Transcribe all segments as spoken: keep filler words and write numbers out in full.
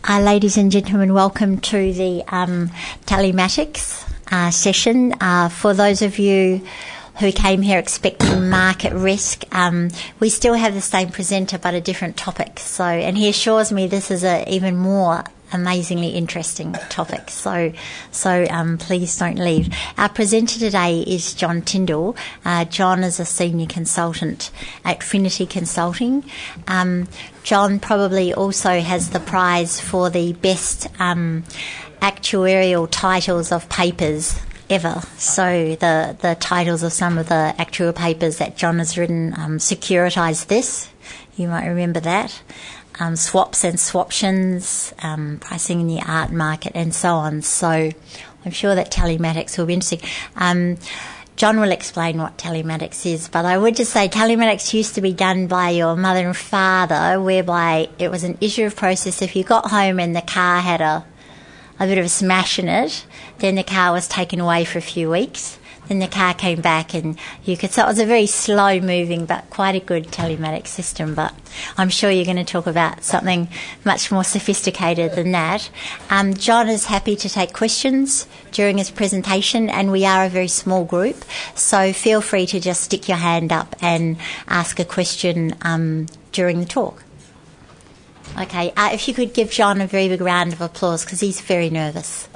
Uh, ladies and gentlemen, welcome to the um, telematics uh, session. Uh, for those of you who came here expecting market risk, um, we still have the same presenter but a different topic. So, and he assures me this is a even more amazingly interesting topic. So, so um, please don't leave. Our presenter today is John Tyndall. Uh, John is a senior consultant at Trinity Consulting. Um, John probably also has the prize for the best um, actuarial titles of papers ever. So the, the titles of some of the actual papers that John has written, um, Securitise This, you might remember that, um, Swaps and Swaptions, um, Pricing in the Art Market, and so on. So I'm sure that telematics will be interesting. Um, John will explain what telematics is, but I would just say telematics used to be done by your mother and father, whereby it was an iterative process. If you got home and the car had a a bit of a smash in it, then the car was taken away for a few weeks, then the car came back and you could, so it was a very slow moving but quite a good telematics system. But I'm sure you're going to talk about something much more sophisticated than that. Um, John is happy to take questions during his presentation, and we are a very small group, so feel free to just stick your hand up and ask a question um, during the talk. Okay, uh, if you could give John a very big round of applause because he's very nervous.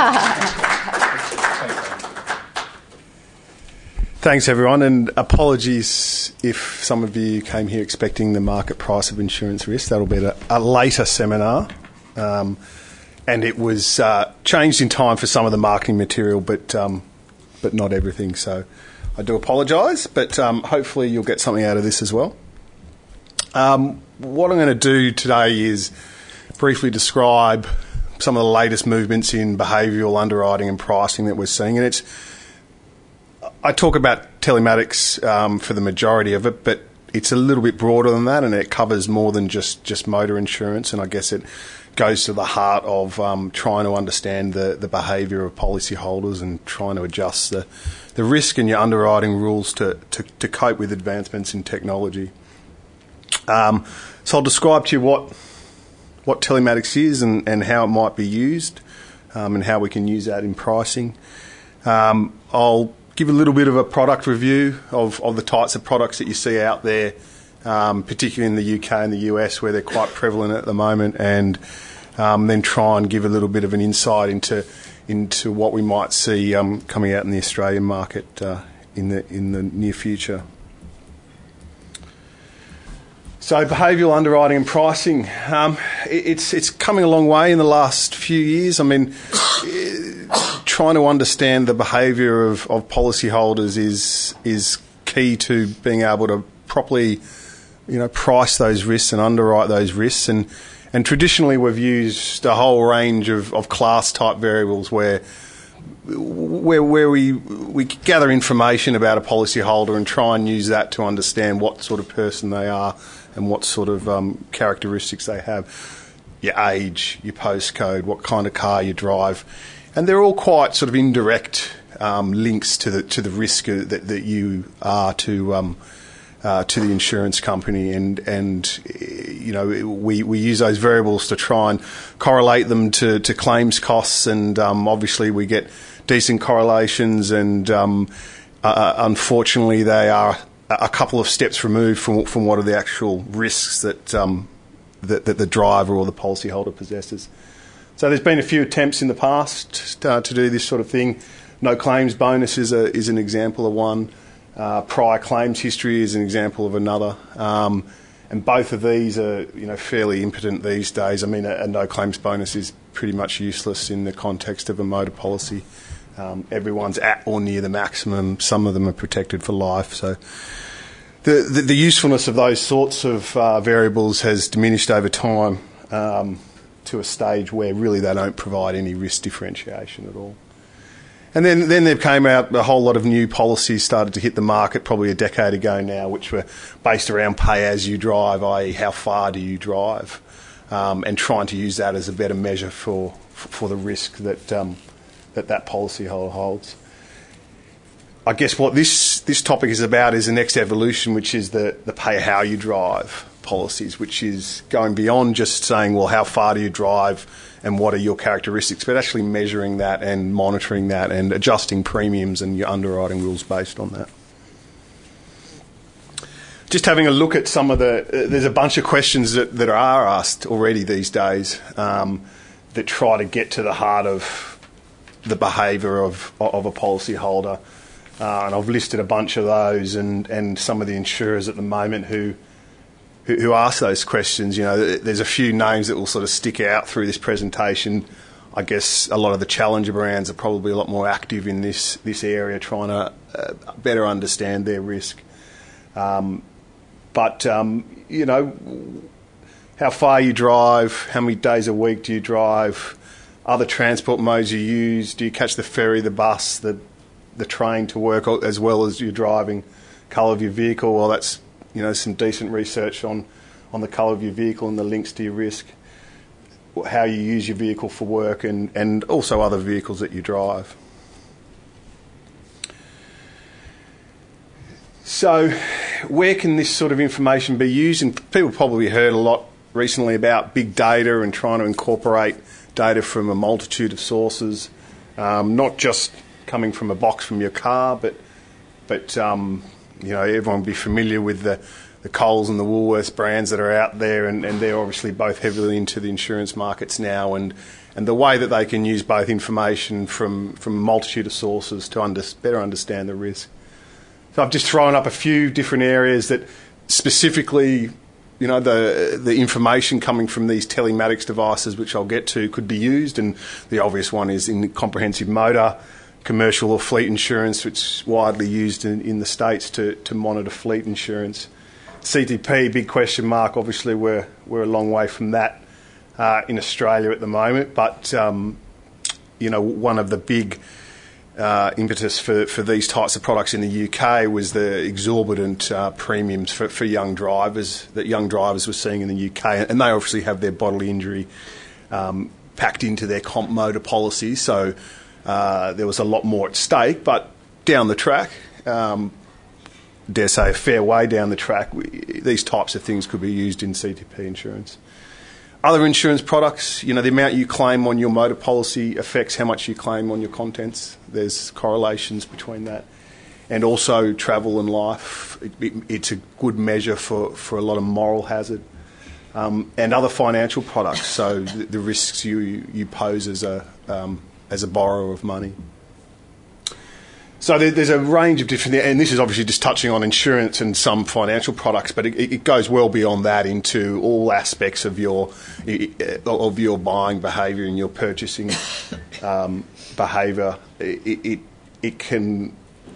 Thanks, everyone, and apologies if some of you came here expecting the market price of insurance risk. That'll be a, a later seminar, um, and it was uh, changed in time for some of the marketing material, but um, but not everything. So I do apologise, but um, hopefully you'll get something out of this as well. Um, what I'm going to do today is briefly describe some of the latest movements in behavioural underwriting and pricing that we're seeing. And it's, I talk about telematics um, for the majority of it, but it's a little bit broader than that, and it covers more than just, just motor insurance. And I guess it goes to the heart of um, trying to understand the, the behaviour of policyholders and trying to adjust the, the risk in your underwriting rules to, to, to cope with advancements in technology. Um, so I'll describe to you what what telematics is and, and how it might be used, um, and how we can use that in pricing. Um, I'll give a little bit of a product review of, of the types of products that you see out there, um, particularly in the U K and the U S where they're quite prevalent at the moment, and um, then try and give a little bit of an insight into into what we might see um, coming out in the Australian market uh, in the in the near future. So behavioural underwriting and pricing, um, it's it's coming a long way in the last few years. I mean, trying to understand the behaviour of, of policyholders is is key to being able to properly, you know, price those risks and underwrite those risks. And and traditionally we've used a whole range of, of class type variables where where where we we gather information about a policyholder and try and use that to understand what sort of person they are and what sort of um, characteristics they have, your age, your postcode, what kind of car you drive, and they're all quite sort of indirect um, links to the to the risk that, that you are to um, uh, to the insurance company, and and you know we, we use those variables to try and correlate them to, to claims costs, and um, obviously we get decent correlations, and um, uh, unfortunately they are a couple of steps removed from from what are the actual risks that um, that, that the driver or the policyholder possesses. So there's been a few attempts in the past uh, to do this sort of thing. No claims bonus is a is an example of one. Uh, prior claims history is an example of another. Um, and both of these are, you know, fairly impotent these days. I mean, a, a no claims bonus is pretty much useless in the context of a motor policy. Um, everyone's at or near the maximum. Some of them are protected for life. So the the, the usefulness of those sorts of uh, variables has diminished over time um, to a stage where really they don't provide any risk differentiation at all. And then, then there came out a whole lot of new policies started to hit the market probably a decade ago now, which were based around pay as you drive, that is how far do you drive, um, and trying to use that as a better measure for for the risk that um, that that policyholder holds. I guess what this this topic is about is the next evolution, which is the, the pay how you drive policies, which is going beyond just saying, well, how far do you drive and what are your characteristics, but actually measuring that and monitoring that and adjusting premiums and your underwriting rules based on that. Just having a look at some of the... Uh, there's a bunch of questions that, that are asked already these days um, that try to get to the heart of the behaviour of, of a policyholder. Uh, and I've listed a bunch of those and, and some of the insurers at the moment who, who who ask those questions. You know, there's a few names that will sort of stick out through this presentation. I guess a lot of the challenger brands are probably a lot more active in this, this area, trying to uh, better understand their risk. Um, But, um, you know, how far you drive, how many days a week do you drive, other transport modes you use, do you catch the ferry, the bus, the the train to work as well as you're driving, colour of your vehicle? Well, that's, you know, some decent research on, on the colour of your vehicle and the links to your risk, how you use your vehicle for work and, and also other vehicles that you drive. So where can this sort of information be used? And people probably heard a lot recently about big data and trying to incorporate data from a multitude of sources, um, not just coming from a box from your car, but but um, you know, everyone will be familiar with the, the Coles and the Woolworths brands that are out there, and, and they're obviously both heavily into the insurance markets now, and and the way that they can use both information from, from a multitude of sources to under, better understand the risk. So I've just thrown up a few different areas that specifically, you know, the the information coming from these telematics devices, which I'll get to, could be used. And the obvious one is in comprehensive motor, commercial or fleet insurance, which is widely used in, in the States to, to monitor fleet insurance. C T P, big question mark. Obviously, we're, we're a long way from that uh, in Australia at the moment. But, um, you know, one of the big... Uh, impetus for, for these types of products in the U K was the exorbitant uh, premiums for, for young drivers that young drivers were seeing in the U K, and they obviously have their bodily injury um, packed into their comp motor policy, so uh, there was a lot more at stake. But down the track, um, dare say a fair way down the track, we, these types of things could be used in C T P insurance. Other insurance products, you know, the amount you claim on your motor policy affects how much you claim on your contents. There's correlations between that. And also travel and life, it, it, it's a good measure for, for a lot of moral hazard. Um, and other financial products, so the, the risks you, you pose as a, um, as a borrower of money. So there, there's a range of different, and this is obviously just touching on insurance and some financial products, but it, it goes well beyond that into all aspects of your of your buying behaviour and your purchasing um, behaviour. It, it it can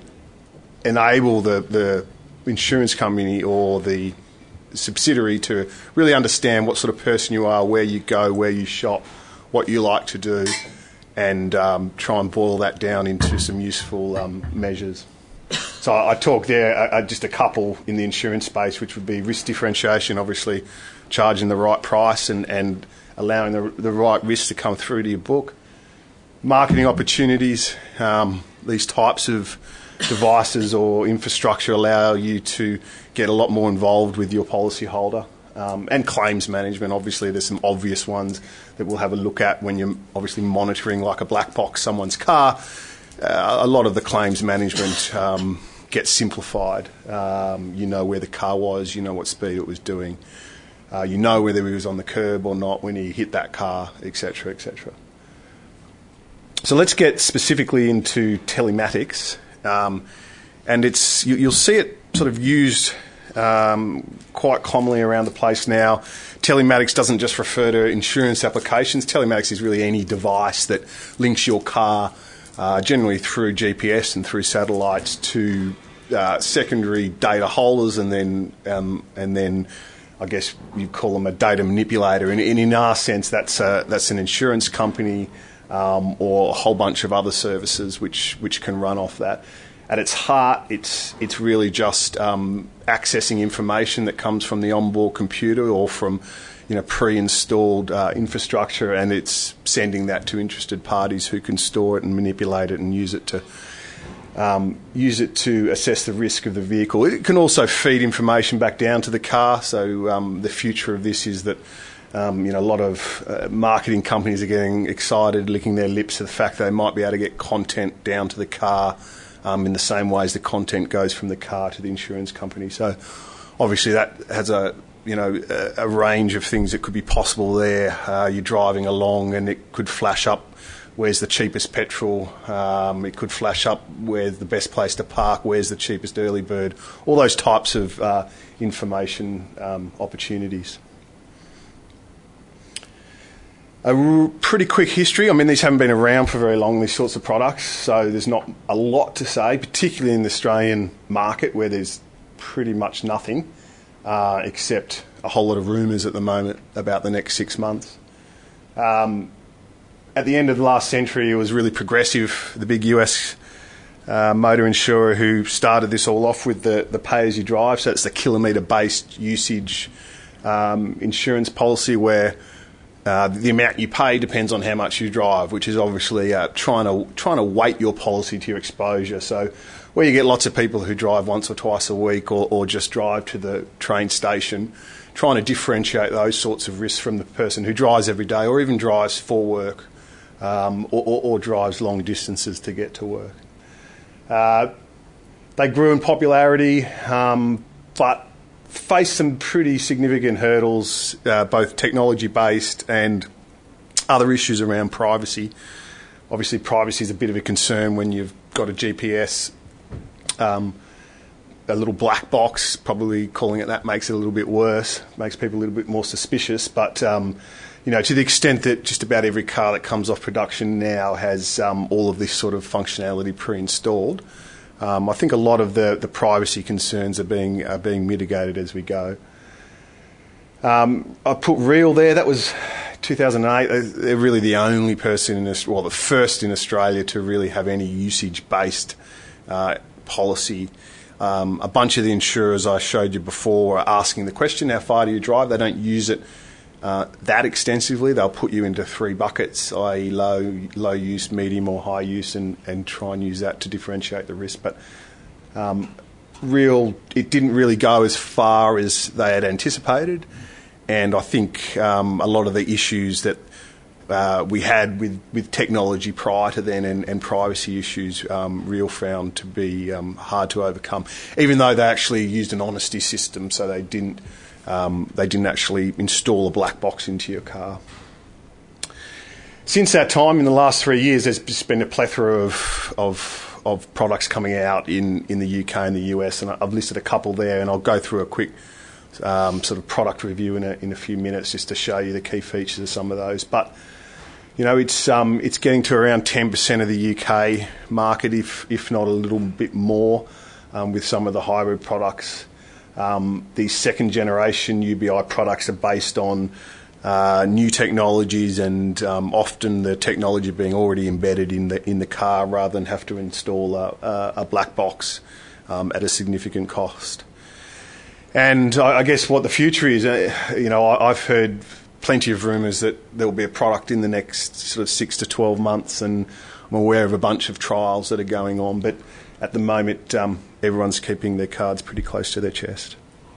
enable the the insurance company or the subsidiary to really understand what sort of person you are, where you go, where you shop, what you like to do, and um, try and boil that down into some useful um, measures. So I, I talk there uh, just a couple in the insurance space, which would be risk differentiation, obviously charging the right price and, and allowing the, the right risk to come through to your book. Marketing opportunities, um, these types of devices or infrastructure allow you to get a lot more involved with your policyholder. Um, and claims management, obviously there's some obvious ones that we'll have a look at when you're obviously monitoring like a black box someone's car. Uh, a lot of the claims management um, gets simplified. Um, you know where the car was, you know what speed it was doing, uh, you know whether he was on the curb or not when he hit that car, et cetera, et cetera. So let's get specifically into telematics, um, and it's you, you'll see it sort of used Um, quite commonly around the place now. Telematics doesn't just refer to insurance applications. Telematics is really any device that links your car, uh, generally through G P S and through satellites, to uh, secondary data holders, and then um, and then I guess you call them a data manipulator. And, and in our sense, that's a, that's an insurance company um, or a whole bunch of other services which which can run off that. At its heart, it's it's really just um, accessing information that comes from the onboard computer or from, you know, pre-installed uh, infrastructure, and it's sending that to interested parties who can store it and manipulate it and use it to um, use it to assess the risk of the vehicle. It can also feed information back down to the car. So um, the future of this is that um, you know a lot of uh, marketing companies are getting excited, licking their lips at the fact they might be able to get content down to the car um, in the same way as the content goes from the car to the insurance company. So obviously that has a you know a, a range of things that could be possible there. Uh, you're driving along and it could flash up where's the cheapest petrol, um, it could flash up where's the best place to park, where's the cheapest early bird, all those types of uh, information um, opportunities. A r- pretty quick history. I mean, these haven't been around for very long, these sorts of products, so there's not a lot to say, particularly in the Australian market where there's pretty much nothing uh, except a whole lot of rumours at the moment about the next six months. Um, At the end of the last century, it was really Progressive, the big U S uh, motor insurer, who started this all off with the, the pay-as-you-drive. So it's the kilometre-based usage um, insurance policy where uh, the amount you pay depends on how much you drive, which is obviously uh, trying to trying to weight your policy to your exposure. So where you get lots of people who drive once or twice a week or, or just drive to the train station, trying to differentiate those sorts of risks from the person who drives every day or even drives for work. Um, or, or, or drives long distances to get to work. Uh, they grew in popularity, um, but faced some pretty significant hurdles, uh, both technology-based and other issues around privacy. Obviously, privacy is a bit of a concern when you've got a G P S, um, a little black box, probably calling it that makes it a little bit worse, makes people a little bit more suspicious, but um, you know, to the extent that just about every car that comes off production now has um, all of this sort of functionality pre-installed, um, I think a lot of the, the privacy concerns are being are being mitigated as we go. Um, I put Real there. That was two thousand eight. They're really the only person in Australia, well, the first in Australia to really have any usage-based uh, policy. Um, a bunch of the insurers I showed you before are asking the question, how far do you drive? They don't use it Uh, that extensively. They'll put you into three buckets, that is low, low use, medium or high use, and, and try and use that to differentiate the risk. But um, real, it didn't really go as far as they had anticipated, and I think um, a lot of the issues that uh, we had with, with technology prior to then and, and privacy issues, um, Real found to be um, hard to overcome, even though they actually used an honesty system, so they didn't Um, they didn't actually install a black box into your car. Since that time, in the last three years, there's just been a plethora of of, of products coming out in, in the U K and the U S, and I've listed a couple there, and I'll go through a quick um, sort of product review in a, in a few minutes just to show you the key features of some of those. But you know, it's um, it's getting to around ten percent of the U K market, if if not a little bit more, um, with some of the hybrid products. Um, these second generation U B I products are based on uh, new technologies, and um, often the technology being already embedded in the in the car rather than have to install a, a black box um, at a significant cost. And I, I guess what the future is, uh, you know, I, I've heard plenty of rumours that there will be a product in the next sort of six to twelve months, and I'm aware of a bunch of trials that are going on, but at the moment, um, everyone's keeping their cards pretty close to their chest.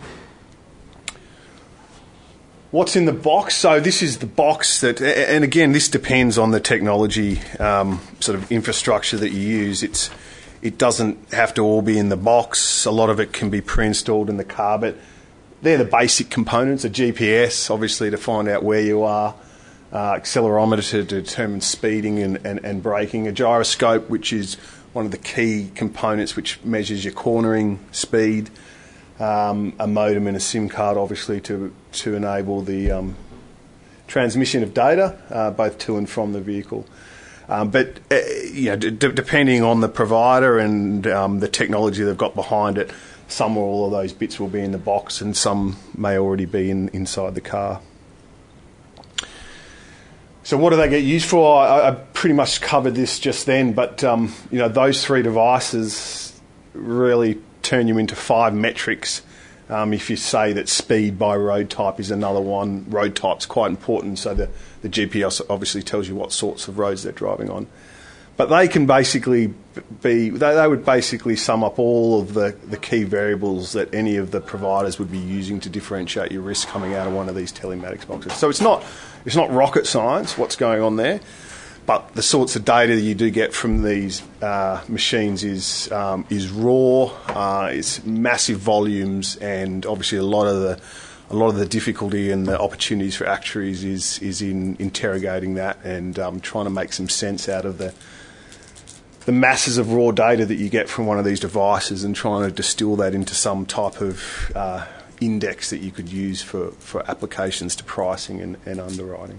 What's in the box? So this is the box that, and again, this depends on the technology um, sort of infrastructure that you use. It's it doesn't have to all be in the box. A lot of it can be pre-installed in the car, but they're the basic components. A G P S, obviously, to find out where you are. Uh, accelerometer to determine speeding and, and, and braking. A gyroscope, which is one of the key components which measures your cornering speed. Um, a modem and a SIM card, obviously, to to enable the um, transmission of data, uh, both to and from the vehicle. Um, but uh, you know, d- depending on the provider and um, the technology they've got behind it, some or all of those bits will be in the box, and some may already be in, inside the car. So what do they get used for? I, I pretty much covered this just then, but um, you know, those three devices really turn you into five metrics. Um, if you say that speed by road type is another one, road type's quite important, so the, the G P S obviously tells you what sorts of roads they're driving on. but they can basically be, they, they would basically sum up all of the, the key variables that any of the providers would be using to differentiate your risk coming out of one of these telematics boxes. So it's not, it's not rocket science what's going on there, but the sorts of data that you do get from these uh, machines is um, is raw, uh, it's massive volumes, and obviously a lot of the a lot of the difficulty and the opportunities for actuaries is is in interrogating that and um, trying to make some sense out of the the masses of raw data that you get from one of these devices and trying to distill that into some type of uh, index that you could use for, for applications to pricing and, and underwriting.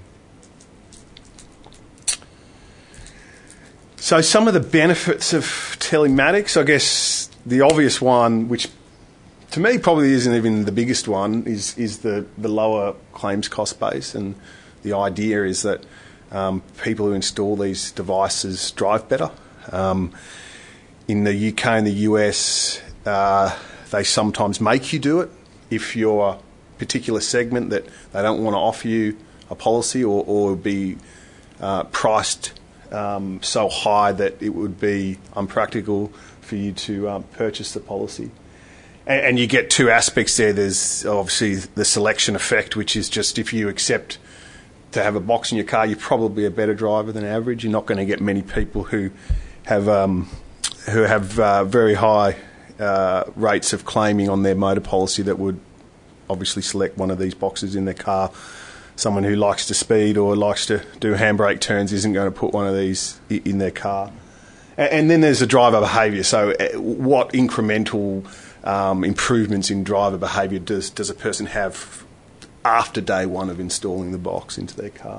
So some of the benefits of telematics, I guess the obvious one, which to me probably isn't even the biggest one, is, is the, the lower claims cost base. And the idea is that um, people who install these devices drive better. Um, in the U K and the U S, uh, they sometimes make you do it if you're a particular segment that they don't want to offer you a policy or, or be uh, priced um, so high that it would be unpractical for you to um, purchase the policy. And, and you get two aspects there. There's obviously the selection effect, which is just if you accept to have a box in your car, you're probably a better driver than average. You're not going to get many people who have um, who have uh, very high uh, rates of claiming on their motor policy that would obviously select one of these boxes in their car. Someone who likes to speed or likes to do handbrake turns isn't going to put one of these in their car. And then there's the driver behaviour. So what incremental um, improvements in driver behaviour does, does a person have after day one of installing the box into their car?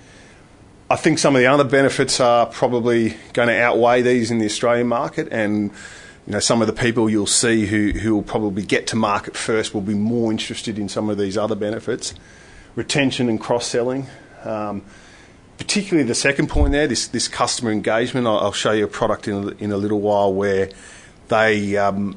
I think some of the other benefits are probably going to outweigh these in the Australian market, and you know some of the people you'll see who, who will probably get to market first will be more interested in some of these other benefits. Retention and cross-selling, um, particularly the second point there, this, this customer engagement. I'll, I'll show you a product in a, in a little while where they um,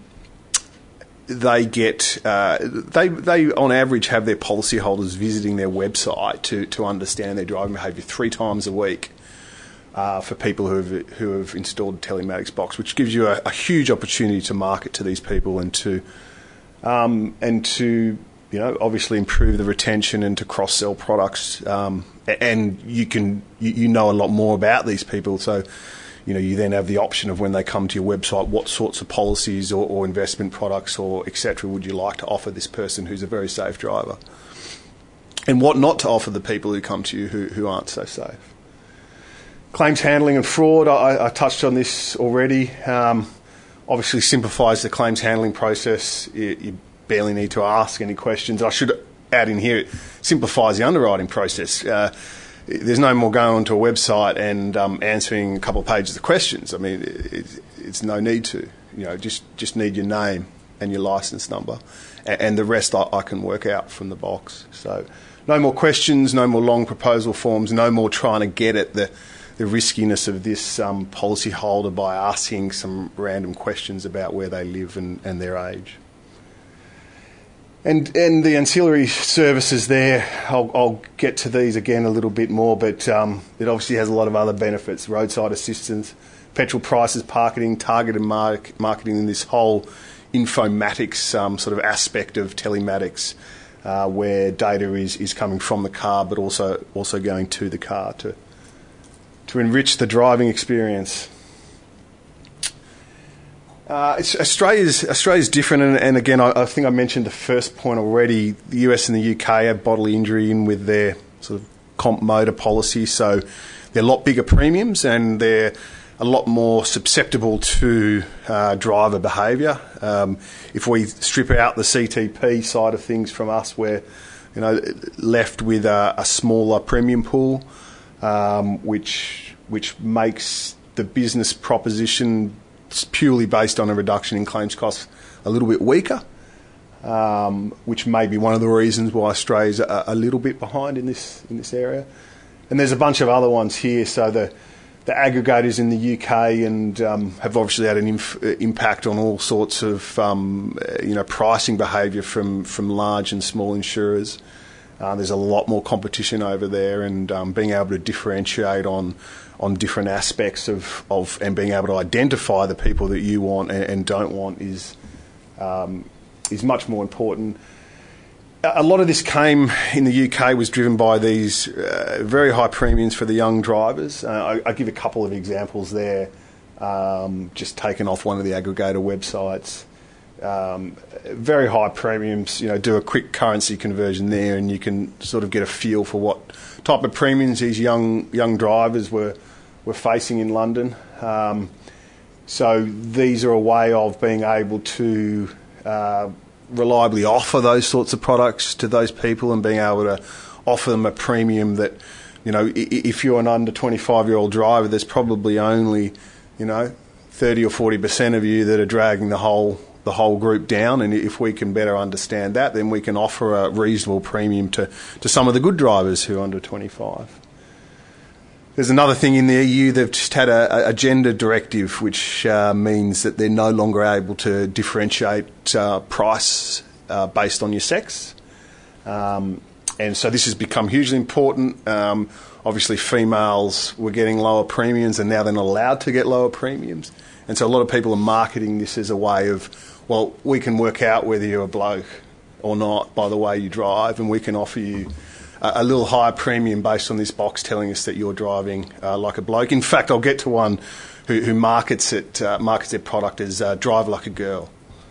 they get uh, they they on average have their policyholders visiting their website to, to understand their driving behaviour three times a week uh, for people who have who have installed a telematics box, which gives you a, a huge opportunity to market to these people and to um, and to you know obviously improve the retention and to cross sell products. Um, and you can you, you know a lot more about these people, so. You know, you then have the option of when they come to your website, what sorts of policies or, or investment products or et cetera would you like to offer this person who's a very safe driver, and what not to offer the people who come to you who, who aren't so safe. Claims handling and fraud, I, I touched on this already. Um, obviously simplifies the claims handling process. You, you barely need to ask any questions. I should add in here, it simplifies the underwriting process. Uh, There's no more going onto a website and um, answering a couple of pages of questions. I mean, it, it's no need to. You know, just just need your name and your license number, and, and the rest I, I can work out from the box. So, no more questions, no more long proposal forms, no more trying to get at the the riskiness of this um, policyholder by asking some random questions about where they live and, and their age. And and the ancillary services there, I'll, I'll get to these again a little bit more, but um, it obviously has a lot of other benefits. Roadside assistance, petrol prices, parking, targeted mark, marketing, and this whole informatics um, sort of aspect of telematics uh, where data is, is coming from the car but also also going to the car to to enrich the driving experience. Uh, it's Australia's Australia's different, and, and again, I, I think I mentioned the first point already. The U S and the U K have bodily injury in with their sort of comp motor policy, so they're a lot bigger premiums and they're a lot more susceptible to uh, driver behaviour. Um, if we strip out the C T P side of things from us, we're you know left with a, a smaller premium pool, um, which which makes the business proposition purely based on a reduction in claims costs a little bit weaker, um, which may be one of the reasons why Australia's a, a little bit behind in this in this area. And there's a bunch of other ones here. So the the aggregators in the U K and um, have obviously had an inf- impact on all sorts of um, you know pricing behaviour from from large and small insurers. Uh, there's a lot more competition over there, and um, being able to differentiate on on different aspects of, of and being able to identify the people that you want and, and don't want is um, is much more important. A lot of this came in the U K was driven by these uh, very high premiums for the young drivers. Uh, I, I give a couple of examples there, um, just taken off one of the aggregator websites. Um, very high premiums, you know, do a quick currency conversion there and you can sort of get a feel for what type of premiums these young young drivers were, were facing in London. Um, so these are a way of being able to Uh, reliably offer those sorts of products to those people and being able to offer them a premium that, you know, if you're an under twenty-five year old driver, there's probably only, you know, thirty or forty percent of you that are dragging the whole the whole group down, and if we can better understand that, then we can offer a reasonable premium to, to some of the good drivers who are under twenty-five. There's another thing in the E U, they've just had a, a gender directive, which uh, means that they're no longer able to differentiate uh, price uh, based on your sex. Um, and so this has become hugely important. Um, obviously, females were getting lower premiums, and now they're not allowed to get lower premiums. And so a lot of people are marketing this as a way of, well, we can work out whether you're a bloke or not by the way you drive, and we can offer you a little higher premium based on this box telling us that you're driving uh, like a bloke. In fact, I'll get to one who, who markets it, uh, markets their product as uh, drive like a girl.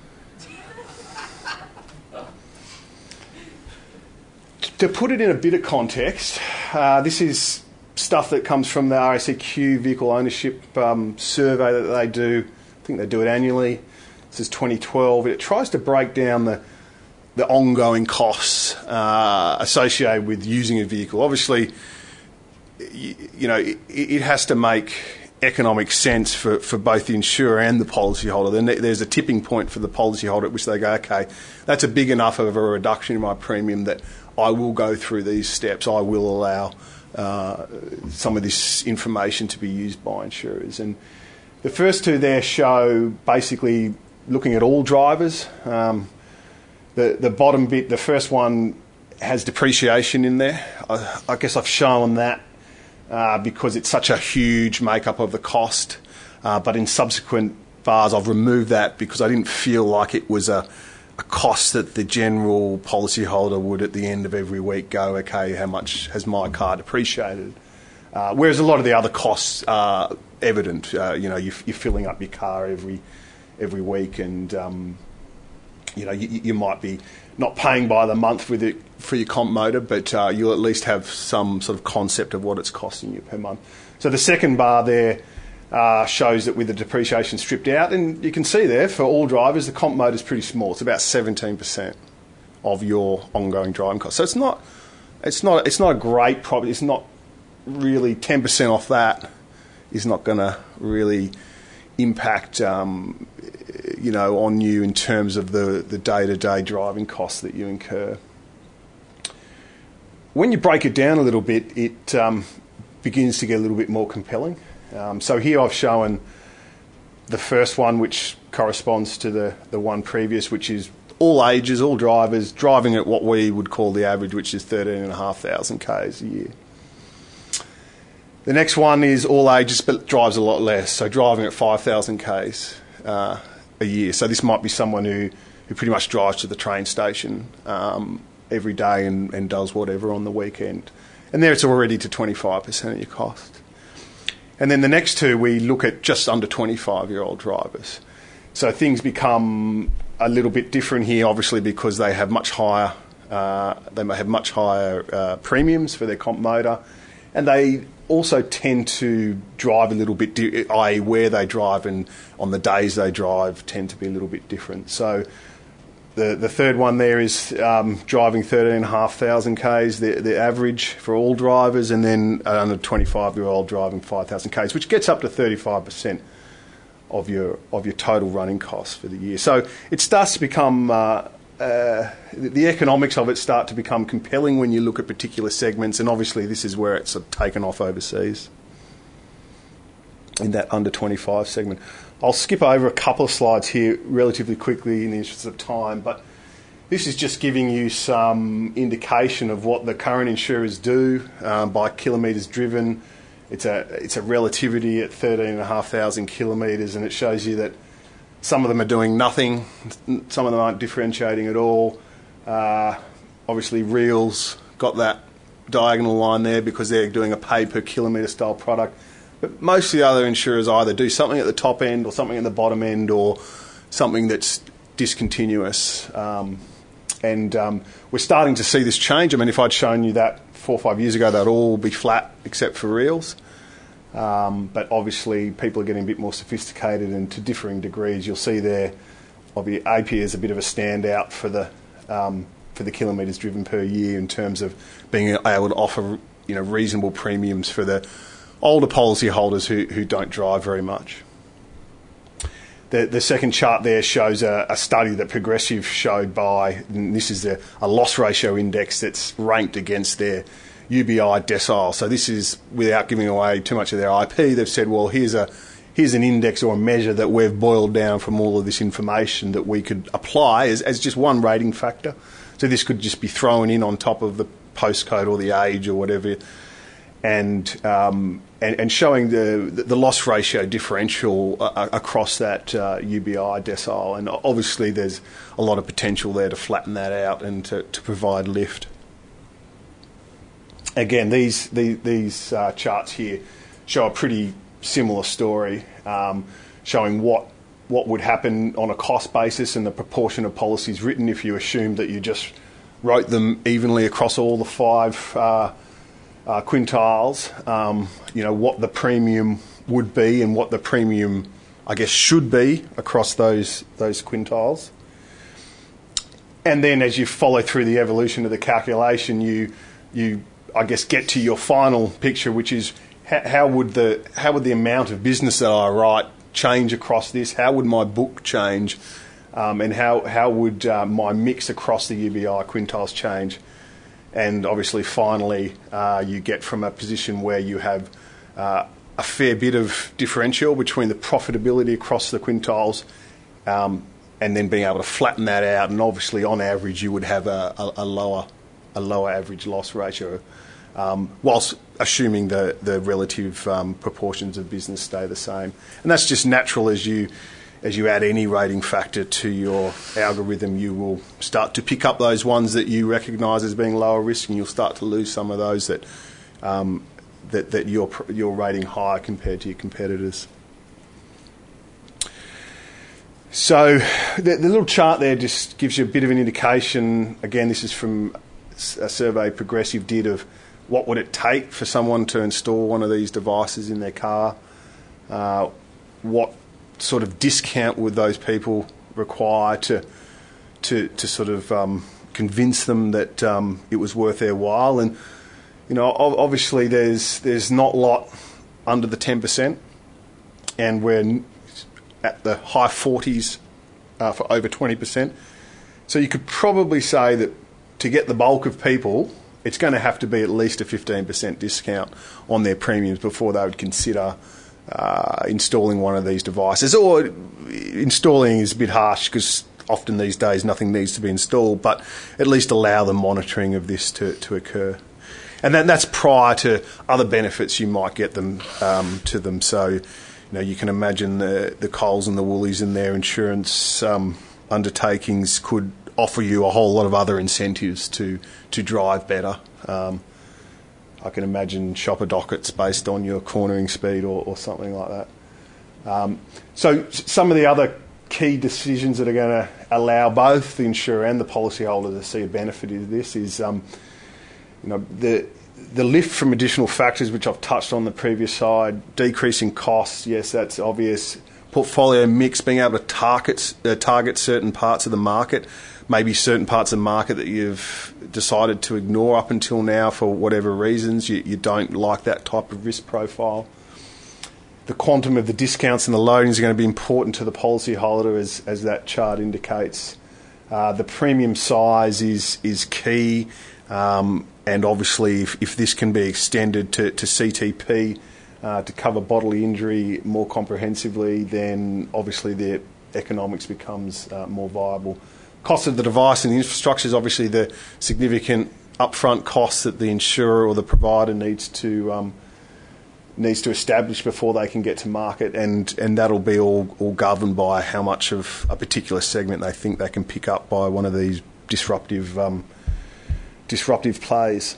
To put it in a bit of context, uh, this is stuff that comes from the R A C Q vehicle ownership um, survey that they do. I think they do it annually. This is twenty twelve. It tries to break down the the ongoing costs uh, associated with using a vehicle. Obviously, you, you know, it, it has to make economic sense for, for both the insurer and the policyholder. Then there's a tipping point for the policyholder at which they go, okay, that's a big enough of a reduction in my premium that I will go through these steps. I will allow uh, some of this information to be used by insurers. And the first two there show basically looking at all drivers. Um, The the bottom bit, the first one, has depreciation in there. I, I guess I've shown that uh, because it's such a huge makeup of the cost. Uh, but in subsequent bars, I've removed that because I didn't feel like it was a, a cost that the general policyholder would at the end of every week go, okay, how much has my car depreciated? Uh, whereas a lot of the other costs are evident. Uh, you know, you're, you're filling up your car every every week, and um, you know, you, you might be not paying by the month with it for your comp motor, but uh, you'll at least have some sort of concept of what it's costing you per month. So the second bar there uh, shows that with the depreciation stripped out, and you can see there for all drivers, the comp motor is pretty small. It's about seventeen percent of your ongoing driving costs. So it's not, it's not, it's not a great problem. It's not really ten percent off that is not going to really impact. Um, you know, on you in terms of the, the day-to-day driving costs that you incur. When you break it down a little bit, it um, begins to get a little bit more compelling. Um, so here I've shown the first one, which corresponds to the, the one previous, which is all ages, all drivers, driving at what we would call the average, which is thirteen thousand five hundred kays a year. The next one is all ages, but drives a lot less, so driving at five thousand kays uh, a year. So this might be someone who, who pretty much drives to the train station um, every day and, and does whatever on the weekend. And there it's already to twenty-five percent of your cost. And then the next two, we look at just under twenty-five-year-old drivers. So things become a little bit different here, obviously, because they have much higher, uh, they may have much higher uh, premiums for their comp motor, and they also tend to drive a little bit, that is where they drive and on the days they drive tend to be a little bit different. So the the third one there is um, driving thirteen thousand five hundred kays, the, the average for all drivers, and then under twenty-five-year-old driving five thousand kays, which gets up to thirty-five percent of your of your total running costs for the year. So it starts to become uh, Uh, the economics of it start to become compelling when you look at particular segments, and obviously this is where it's sort of taken off overseas in that under twenty-five segment. I'll skip over a couple of slides here relatively quickly in the interest of time, but This is just giving you some indication of what the current insurers do um, by kilometres driven. It's a it's a relativity at thirteen thousand five hundred kilometres, and it shows you that some of them are doing nothing, some of them aren't differentiating at all. Uh, obviously, Reels got that diagonal line there because they're doing a pay per kilometre style product. But most of the other insurers either do something at the top end or something at the bottom end or something that's discontinuous. Um, and um, we're starting to see this change. I mean, if I'd shown you that four or five years ago, they'd all be flat except for Reels. Um, but obviously, people are getting a bit more sophisticated, and to differing degrees. You'll see there, obviously, A P is a bit of a standout for the um, for the kilometres driven per year in terms of being able to offer, you know, reasonable premiums for the older policyholders who who don't drive very much. The, the second chart there shows a, a study that Progressive showed by, and this is a, a loss ratio index that's ranked against their U B I decile. So this is, without giving away too much of their I P, they've said, well, here's a here's an index or a measure that we've boiled down from all of this information that we could apply as, as just one rating factor. So this could just be thrown in on top of the postcode or the age or whatever, and um, and, and showing the the loss ratio differential uh, across that uh, U B I decile. And obviously there's a lot of potential there to flatten that out and to, to provide lift. Again, these these, these uh, charts here show a pretty similar story, um, showing what what would happen on a cost basis and the proportion of policies written if you assumed that you just wrote them evenly across all the five uh, uh, quintiles. Um, you know, what the premium would be and what the premium, I guess, should be across those those quintiles. And then as you follow through the evolution of the calculation, you you I guess, get to your final picture, which is how, how would the how would the amount of business that I write change across this? How would my book change, um, and how how would uh, my mix across the U B I quintiles change? And obviously, finally, uh, you get from a position where you have uh, a fair bit of differential between the profitability across the quintiles, um, and then being able to flatten that out. And obviously, on average, you would have a, a, a lower a lower average loss ratio. Um, whilst assuming the, the relative um, proportions of business stay the same. And that's just natural. As you as you add any rating factor to your algorithm, you will start to pick up those ones that you recognise as being lower risk, and you'll start to lose some of those that um, that, that you're, you're rating higher compared to your competitors. So the, the little chart there just gives you a bit of an indication. Again, this is from a survey Progressive did of what would it take for someone to install one of these devices in their car? Uh, what sort of discount would those people require to to to sort of um, convince them that um, it was worth their while? And you know, obviously there's there's not a lot under the ten percent, and we're at the high forties uh, for over twenty percent. So you could probably say that to get the bulk of people, it's going to have to be at least a fifteen percent discount on their premiums before they would consider uh, installing one of these devices. Or installing is a bit harsh because often these days nothing needs to be installed, but at least allow the monitoring of this to, to occur. And that, that's prior to other benefits you might get them um, to them. So, you know, you can imagine the, the Coles and the Woolies and their insurance um, undertakings could offer you a whole lot of other incentives to, to drive better. Um, I can imagine shopper dockets based on your cornering speed or, or something like that. Um, so some of the other key decisions that are going to allow both the insurer and the policyholder to see a benefit of this is, um, you know, the the lift from additional factors, which I've touched on the previous slide. Decreasing costs, yes, that's obvious. Portfolio mix, being able to target uh, target certain parts of the market, maybe certain parts of the market that you've decided to ignore up until now for whatever reasons. You, you don't like that type of risk profile. The quantum of the discounts and the loadings are going to be important to the policyholder, as as that chart indicates. Uh, the premium size is is key, um, and obviously if, if this can be extended to, to C T P uh, to cover bodily injury more comprehensively, then obviously the economics becomes uh, more viable. cost of the device and the infrastructure is obviously the significant upfront costs that the insurer or the provider needs to um, needs to establish before they can get to market, and, and that'll be all, all governed by how much of a particular segment they think they can pick up by one of these disruptive um, disruptive plays.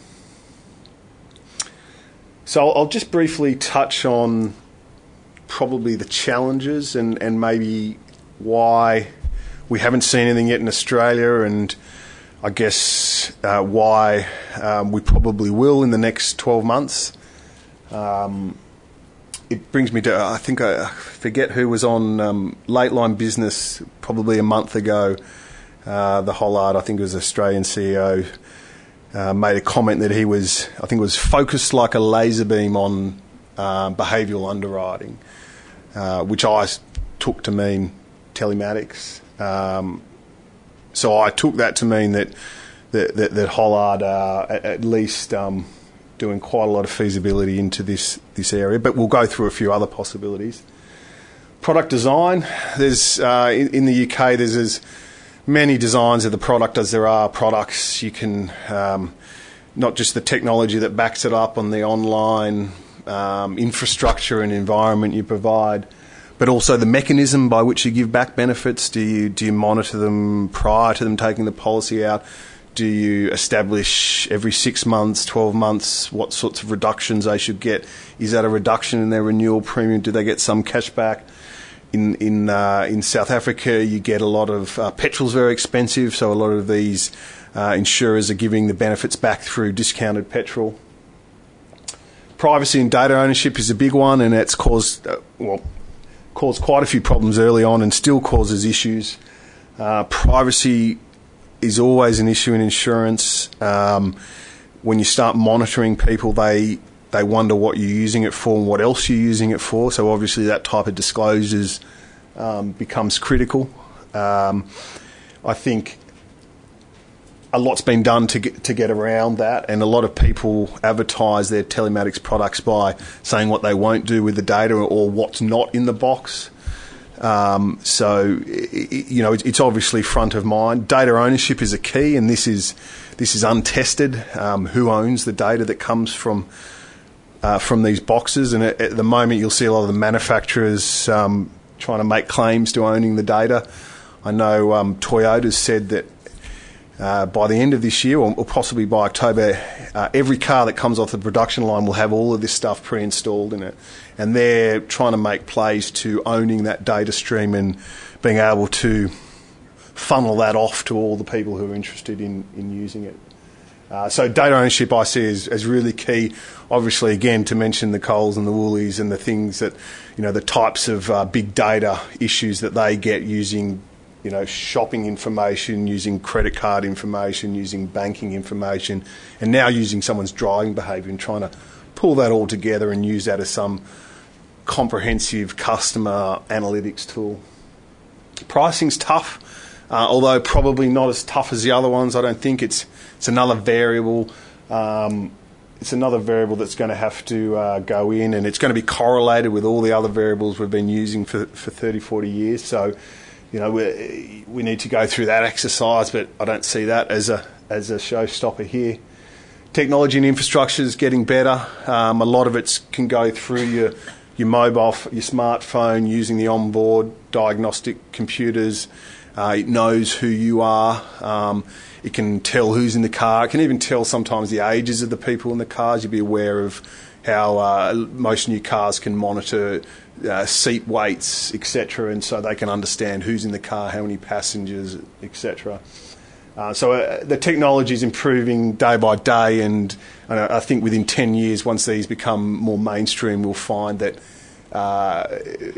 So I'll just briefly touch on probably the challenges and, and maybe why we haven't seen anything yet in Australia, and I guess uh, why um, we probably will in the next twelve months. Um, it brings me to, I think I forget who was on um, Late Line Business probably a month ago. Uh, the Hollard, I think it was Australian C E O, uh, made a comment that he was, I think it was focused like a laser beam on uh, behavioural underwriting, uh, which I took to mean telematics. Um, so I took that to mean that that, that, that Hollard uh, at, at least um, doing quite a lot of feasibility into this, this area, but we'll go through a few other possibilities. Product design. There's uh, in, in the U K there's as many designs of the product as there are products. You can um, not just the technology that backs it up on the online um, infrastructure and environment you provide, but also the mechanism by which you give back benefits. Do you do you monitor them prior to them taking the policy out? Do you establish every six months, twelve months, what sorts of reductions they should get? Is that a reduction in their renewal premium? Do they get some cash back? In in uh, in South Africa, you get a lot of uh, petrol's very expensive, so a lot of these uh, insurers are giving the benefits back through discounted petrol. Privacy and data ownership is a big one, and it's caused uh, well caused quite a few problems early on, and still causes issues. Uh, privacy is always an issue in insurance. Um, when you start monitoring people, they they wonder what you're using it for and what else you're using it for. So obviously that type of disclosures um, becomes critical. Um, I think a lot's been done to get, to get around that, and a lot of people advertise their telematics products by saying what they won't do with the data or what's not in the box. Um, so, it, you know, it's obviously front of mind. Data ownership is a key, and this is this is untested. Um, who owns the data that comes from uh, from these boxes? And at, at the moment, you'll see a lot of the manufacturers um, trying to make claims to owning the data. I know um, Toyota's said that uh, by the end of this year, or, or possibly by October, uh, every car that comes off the production line will have all of this stuff pre-installed in it. And they're trying to make plays to owning that data stream and being able to funnel that off to all the people who are interested in, in using it. Uh, so data ownership I see as, as really key. Obviously, again, to mention the Coles and the Woolies and the things that, you know, the types of uh, big data issues that they get using, you know, shopping information, using credit card information, using banking information, and now using someone's driving behaviour and trying to pull that all together and use that as some comprehensive customer analytics tool. Pricing's tough, uh, although probably not as tough as the other ones. I don't think it's it's another variable. Um, it's another variable that's going to have to uh, go in, and it's going to be correlated with all the other variables we've been using for, for thirty, forty years. So, you know, we we need to go through that exercise, but I don't see that as a as a showstopper here. Technology and infrastructure is getting better. Um, a lot of it can go through your your mobile, your smartphone, using the onboard diagnostic computers. Uh, it knows who you are. Um, it can tell who's in the car. It can even tell sometimes the ages of the people in the cars. You'll be aware of how uh, most new cars can monitor uh, seat weights, et cetera, and so they can understand who's in the car, how many passengers, et cetera. Uh, so uh, the technology is improving day by day, and uh, I think within ten years, once these become more mainstream, we'll find that uh,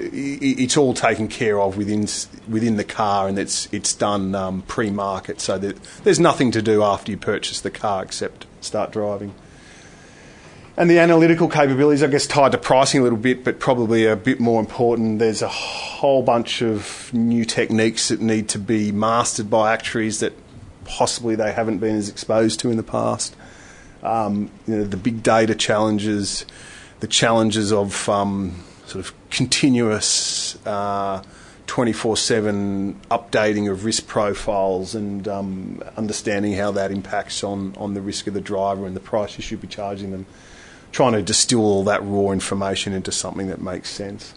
it's all taken care of within within the car, and it's it's done um, pre-market, so that there's nothing to do after you purchase the car except start driving. And the analytical capabilities, I guess, tied to pricing a little bit, but probably a bit more important. There's a whole bunch of new techniques that need to be mastered by actuaries that possibly they haven't been as exposed to in the past. Um, you know, the big data challenges, the challenges of um, sort of continuous uh, twenty-four seven updating of risk profiles and um, understanding how that impacts on, on the risk of the driver and the price you should be charging them, trying to distill all that raw information into something that makes sense.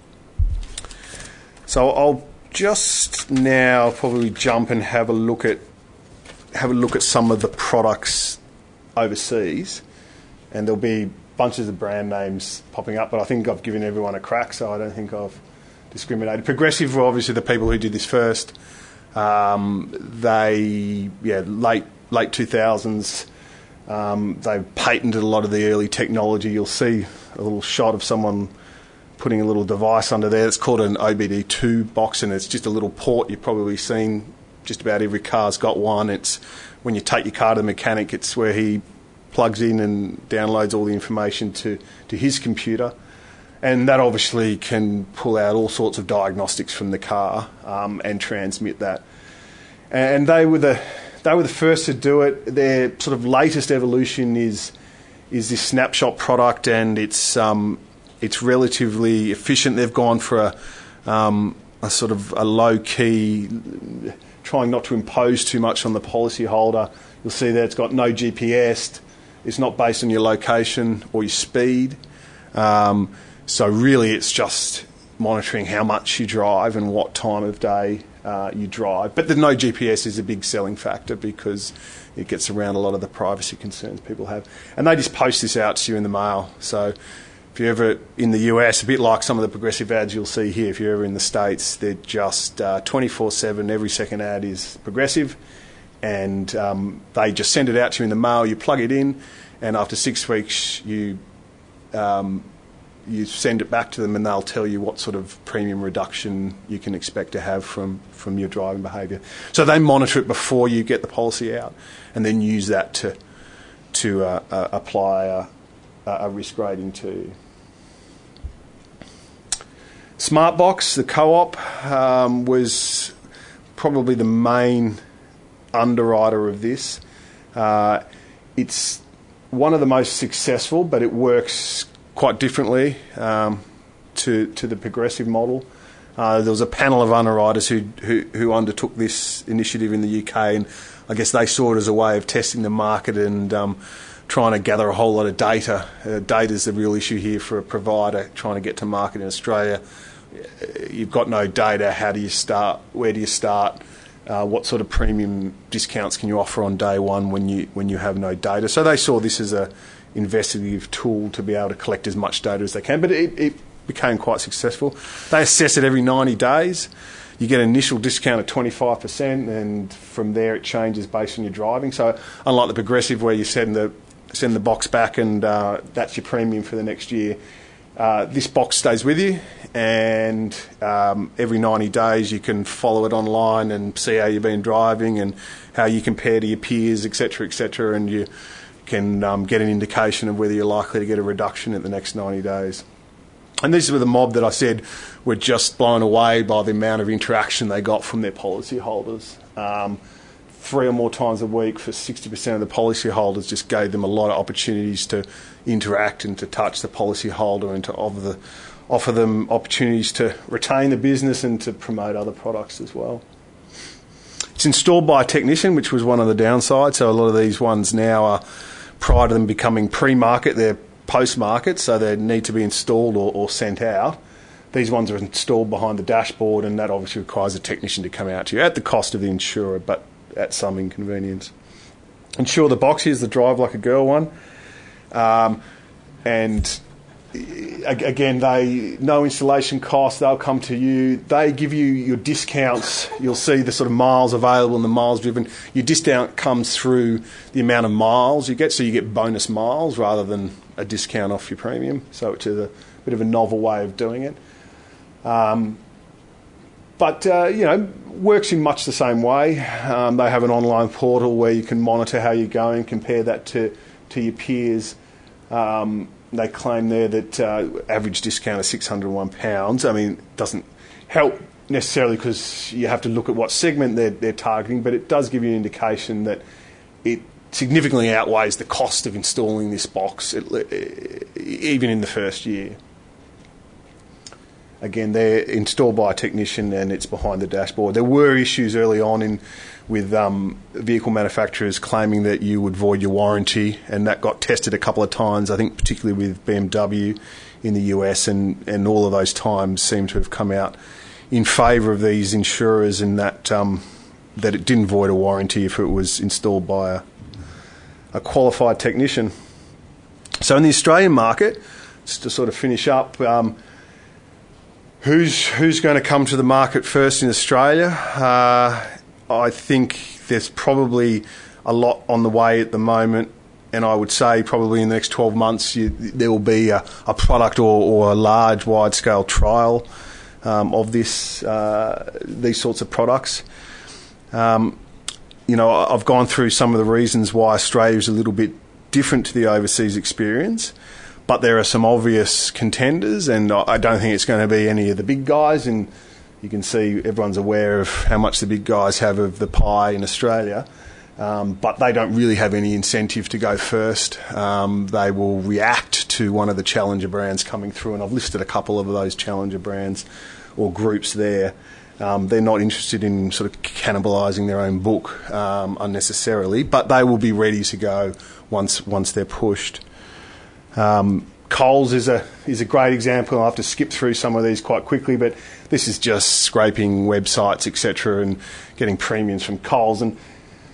So I'll just now probably jump and have a look at have a look at some of the products overseas, and there'll be bunches of brand names popping up, but I think I've given everyone a crack, so I don't think I've discriminated. Progressive were obviously the people who did this first. Um, they, yeah, late late two thousands. Um, they patented a lot of the early technology. You'll see a little shot of someone putting a little device under there. It's called an O B D two box, and it's just a little port. You've probably seen just about every car's got one. It's when you take your car to the mechanic, it's where he plugs in and downloads all the information to, to his computer. And that obviously can pull out all sorts of diagnostics from the car um, and transmit that. And they were the they were the first to do it. Their sort of latest evolution is is this snapshot product, and it's um, it's relatively efficient. They've gone for a um, a sort of a low key, trying not to impose too much on the policyholder. You'll see that it's got no G P S. It's not based on your location or your speed. Um, so really it's just monitoring how much you drive and what time of day uh, you drive. But the no G P S is a big selling factor because it gets around a lot of the privacy concerns people have. And they just post this out to you in the mail. So if you're ever in the U S, a bit like some of the Progressive ads you'll see here, if you're ever in the States, they're just uh, twenty-four seven, every second ad is Progressive. And um, they just send it out to you in the mail. You plug it in, and after six weeks, you um, you send it back to them, and they'll tell you what sort of premium reduction you can expect to have from, from your driving behaviour. So they monitor it before you get the policy out, and then use that to to uh, uh, apply a, a risk rating to you. Smartbox, the co-op, um, was probably the main underwriter of this. Uh, it's one of the most successful, but it works quite differently um, to to the Progressive model. Uh, there was a panel of underwriters who, who who undertook this initiative in the U K, and I guess they saw it as a way of testing the market and um, trying to gather a whole lot of data. Uh, data is the real issue here for a provider trying to get to market in Australia. You've got no data. How do you start? Where do you start? Uh, what sort of premium discounts can you offer on day one when you when you have no data? So they saw this as a investigative tool to be able to collect as much data as they can, but it, it became quite successful. They assess it every ninety days. You get an initial discount of twenty-five percent, and from there it changes based on your driving. So unlike the Progressive where you send the send the box back and uh, that's your premium for the next year, uh, this box stays with you, and um, every ninety days you can follow it online and see how you've been driving and how you compare to your peers, et cetera, et cetera, and you can um, get an indication of whether you're likely to get a reduction at the next ninety days. And these were the mob that I said were just blown away by the amount of interaction they got from their policyholders. Um, three or more times a week for sixty percent of the policyholders just gave them a lot of opportunities to interact and to touch the policyholder and to offer, the, offer them opportunities to retain the business and to promote other products as well. It's installed by a technician, which was one of the downsides. So a lot of these ones now are, prior to them becoming pre-market, they're post-market, so they need to be installed or, or sent out. These ones are installed behind the dashboard, and that obviously requires a technician to come out to you at the cost of the insurer, but at some inconvenience. Insure the box, here's the Drive Like a Girl one. Um, and again, they no installation cost, they'll come to you. They give you your discounts. You'll see the sort of miles available and the miles driven. Your discount comes through the amount of miles you get, so you get bonus miles rather than a discount off your premium. So it's a bit of a novel way of doing it. Um, but, uh, you know, works in much the same way. Um, they have an online portal where you can monitor how you're going, compare that to, to your peers. Um, they claim there that uh, average discount is six hundred one pounds. I mean, it doesn't help necessarily because you have to look at what segment they're, they're targeting, but it does give you an indication that it significantly outweighs the cost of installing this box, even in the first year. again, they're installed by a technician and it's behind the dashboard. There were issues early on in with um, vehicle manufacturers claiming that you would void your warranty, and that got tested a couple of times, I think particularly with B M W in the U S, and, and all of those times seem to have come out in favour of these insurers in that um, that it didn't void a warranty if it was installed by a, a qualified technician. So in the Australian market, just to sort of finish up, um, who's who's going to come to the market first in Australia? Uh, I think there's probably a lot on the way at the moment, and I would say probably in the next twelve months you, there will be a, a product or, or a large wide-scale trial um, of this uh, these sorts of products. Um, you know, I've gone through some of the reasons why Australia is a little bit different to the overseas experience, but there are some obvious contenders, and I don't think it's going to be any of the big guys, and you can see everyone's aware of how much the big guys have of the pie in Australia, um, but they don't really have any incentive to go first. Um, they will react to one of the challenger brands coming through, and I've listed a couple of those challenger brands or groups there. Um, they're not interested in sort of cannibalising their own book um, unnecessarily, but they will be ready to go once once they're pushed. Um, Coles is a is a great example. I'll have to skip through some of these quite quickly, but this is just scraping websites, et cetera, and getting premiums from Coles. And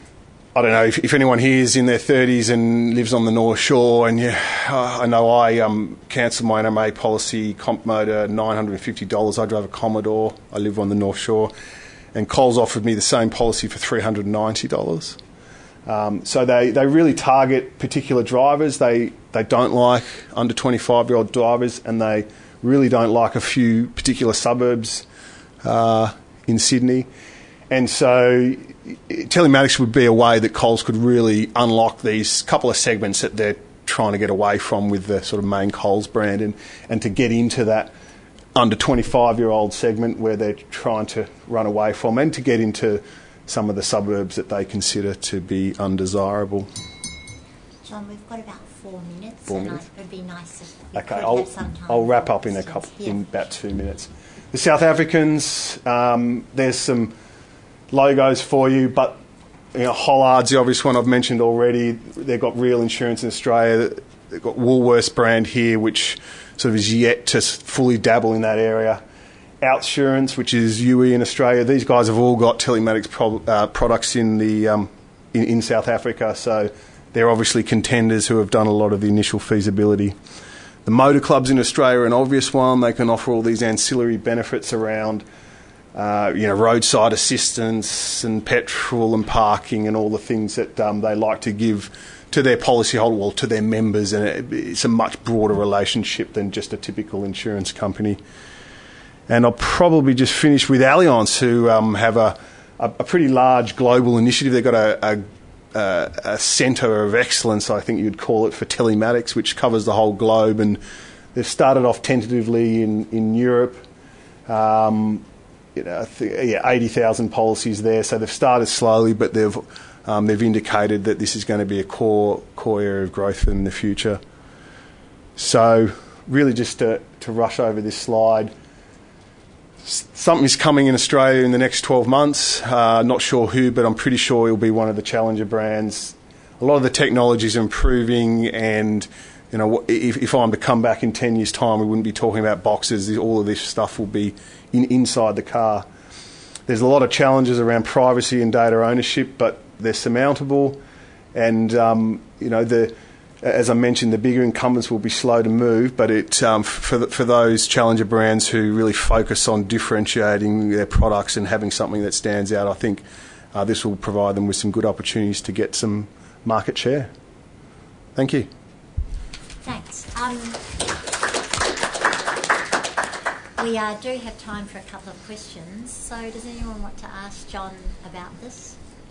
I don't know if, if anyone here is in their thirties and lives on the North Shore, and yeah, uh, I know I um, cancelled my N M A policy, comp motor, nine hundred fifty dollars. I drove a Commodore. I live on the North Shore, and Coles offered me the same policy for three hundred ninety dollars. Um, so they, they really target particular drivers. They they don't like under twenty-five-year-old drivers, and they really don't like a few particular suburbs uh, in Sydney. And so telematics would be a way that Coles could really unlock these couple of segments that they're trying to get away from with the sort of main Coles brand, and, and to get into that under twenty-five-year-old segment where they're trying to run away from, and to get into some of the suburbs that they consider to be undesirable. John, we've got about four minutes, four and minutes. I, it would be nice if we okay, could I'll, have some time. I'll wrap up in a couple, yeah. in about two minutes. The South Africans, um, there's some logos for you, but you know, Hollard's the obvious one I've mentioned already. They've got Real Insurance in Australia. They've got Woolworths brand here, which sort of is yet to fully dabble in that area. Outsurance, which is U E in Australia. These guys have all got telematics pro- uh, products in the um, in, in South Africa, so they're obviously contenders who have done a lot of the initial feasibility. The motor clubs in Australia are an obvious one. They can offer all these ancillary benefits around, uh, you know, roadside assistance and petrol and parking and all the things that um, they like to give to their policyholder, well, to their members, and it, it's a much broader relationship than just a typical insurance company. And I'll probably just finish with Allianz, who um, have a, a, a pretty large global initiative. They've got a, a, a, a centre of excellence, I think you'd call it, for telematics, which covers the whole globe. And they've started off tentatively in, in Europe. Um, you know, I think, yeah, eighty thousand policies there. So they've started slowly, but they've um, they've indicated that this is going to be a core core area of growth for them in the future. So really just to, to rush over this slide, something's coming in Australia in the next twelve months. Uh, not sure who, but I'm pretty sure it'll be one of the challenger brands. A lot of the technology is improving, and you know, if, if I'm to come back in ten years' time, we wouldn't be talking about boxes. All of this stuff will be in, inside the car. There's a lot of challenges around privacy and data ownership, but they're surmountable. And um, you know, the as I mentioned, the bigger incumbents will be slow to move, but it um, for the, for those challenger brands who really focus on differentiating their products and having something that stands out, I think uh, this will provide them with some good opportunities to get some market share. Thank you. Thanks. Um, we uh, do have time for a couple of questions. So does anyone want to ask John about this?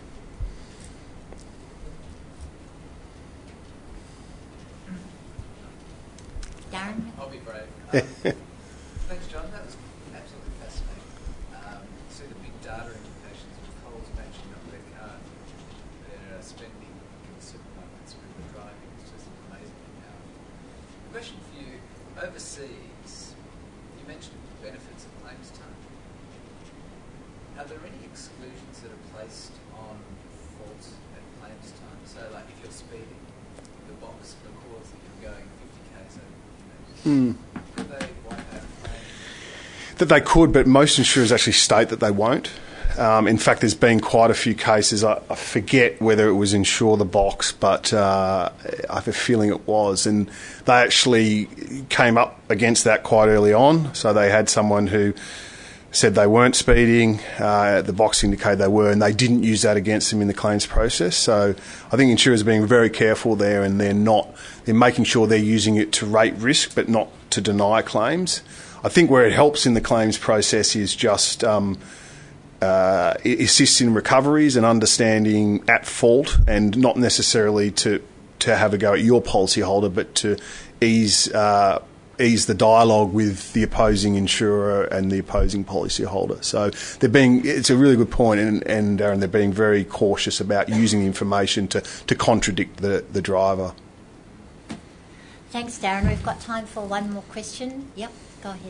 Darren? I'll be brave. Um, thanks, John. That was absolutely fascinating. Um, see the big data implications of Coles matching up their card, their uh, spending in supermarkets with the driving. It's just amazing. Now, question for you: overseas, you you mentioned benefits of claims time. Are there any exclusions that are placed on fault at claims time? So, like if you're speeding, the box records that you're going fifty k's over. Mm. Could they wipe out a claim? That they could, but most insurers actually state that they won't. Um, in fact, there's been quite a few cases. I, I forget whether it was Insure the Box, but uh, I have a feeling it was. And they actually came up against that quite early on. So they had someone who said they weren't speeding. Uh, the box indicated they were, and they didn't use that against them in the claims process. So I think insurers are being very careful there, and they're not. They're making sure they're using it to rate risk, but not to deny claims. I think where it helps in the claims process is just Um, Uh, it assists in recoveries and understanding at fault, and not necessarily to to have a go at your policyholder, but to ease uh, ease the dialogue with the opposing insurer and the opposing policyholder. So they're being it's a really good point, and and Darren, they're being very cautious about using the information to, to contradict the, the driver. Thanks, Darren. We've got time for one more question. Yep, go ahead.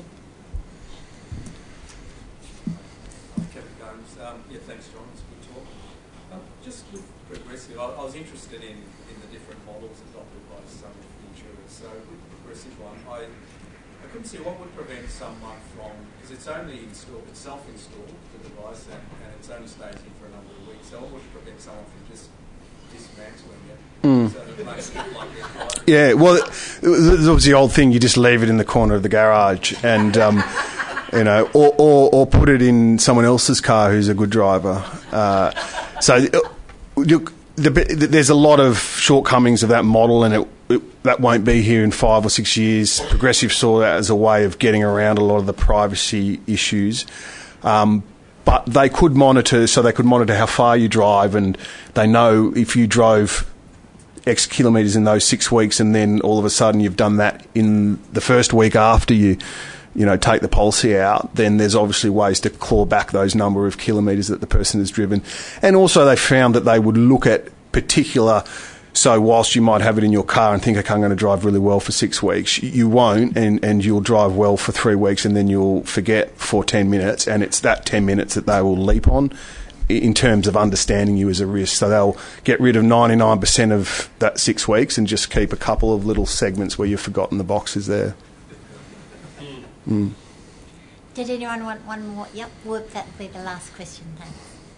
Um, yeah, thanks, John. It's a good talk. Um, just with Progressive, I, I was interested in, in the different models adopted by some insurers. So with the Progressive one, I I couldn't see what would prevent someone from, because it's only installed, it's self-installed, the device, and, and it's only stays in for a number of weeks. So what would prevent someone from just dismantling it? Mm. So it makes it like they're driving. Yeah, well, there was the old thing, you just leave it in the corner of the garage, and um, you know, or, or or put it in someone else's car who's a good driver. Uh, so look, the, the, there's a lot of shortcomings of that model, and it, it, that won't be here in five or six years. Progressive saw that as a way of getting around a lot of the privacy issues. Um, but they could monitor, so they could monitor how far you drive, and they know if you drove X kilometres in those six weeks, and then all of a sudden you've done that in the first week after you, you know, take the policy out, then there's obviously ways to claw back those number of kilometres that the person has driven. And also they found that they would look at particular, so whilst you might have it in your car and think, okay, I'm going to drive really well for six weeks, you won't, and, and you'll drive well for three weeks and then you'll forget for ten minutes, and it's that ten minutes that they will leap on in terms of understanding you as a risk. So they'll get rid of ninety-nine percent of that six weeks and just keep a couple of little segments where you've forgotten the boxes there. Mm. Did anyone want one more? Yep, work that will be the last question. Thanks.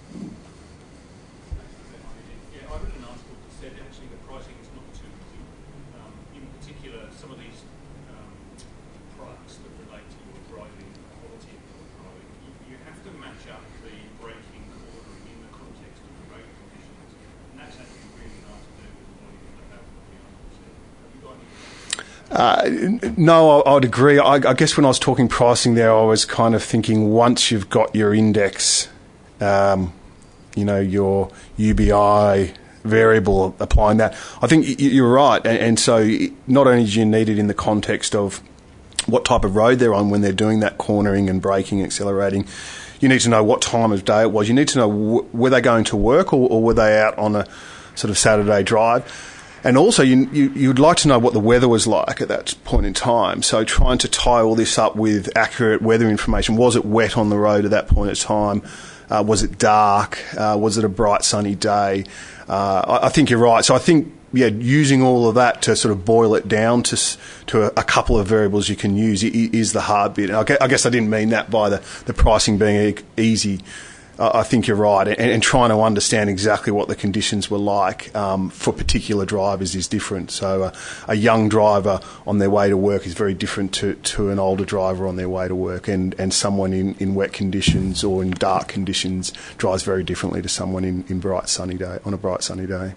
Yeah, I read an article that said actually the pricing is not too easy. Um, in particular, some of these um, products that relate to your driving, quality of your driving, you, you have to match up the braking ordering in the context of the road conditions, and that's actually really hard to do with what you're going to have what the article said. Have you got any? Uh, no, I, I'd agree. I, I guess when I was talking pricing there, I was kind of thinking once you've got your index, um, you know, your U B I variable, applying that, I think y- you're right. And, and so not only do you need it in the context of what type of road they're on when they're doing that cornering and braking, accelerating, you need to know what time of day it was. You need to know w- were they going to work, or, or were they out on a sort of Saturday drive? And also, you, you, you'd like to know what the weather was like at that point in time. So trying to tie all this up with accurate weather information. Was it wet on the road at that point in time? Uh, was it dark? Uh, was it a bright sunny day? Uh, I, I think you're right. So I think, yeah, using all of that to sort of boil it down to to a, a couple of variables you can use is the hard bit. And I guess, I guess I didn't mean that by the, the pricing being e- easy. I think you're right, and, and trying to understand exactly what the conditions were like um, for particular drivers is different. So uh, a young driver on their way to work is very different to, to an older driver on their way to work, and, and someone in, in wet conditions or in dark conditions drives very differently to someone in, in bright sunny day on a bright sunny day.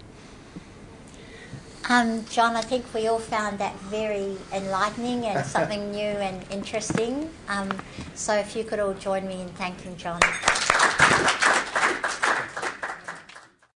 Um, John, I think we all found that very enlightening and something new and interesting. Um, so if you could all join me in thanking John.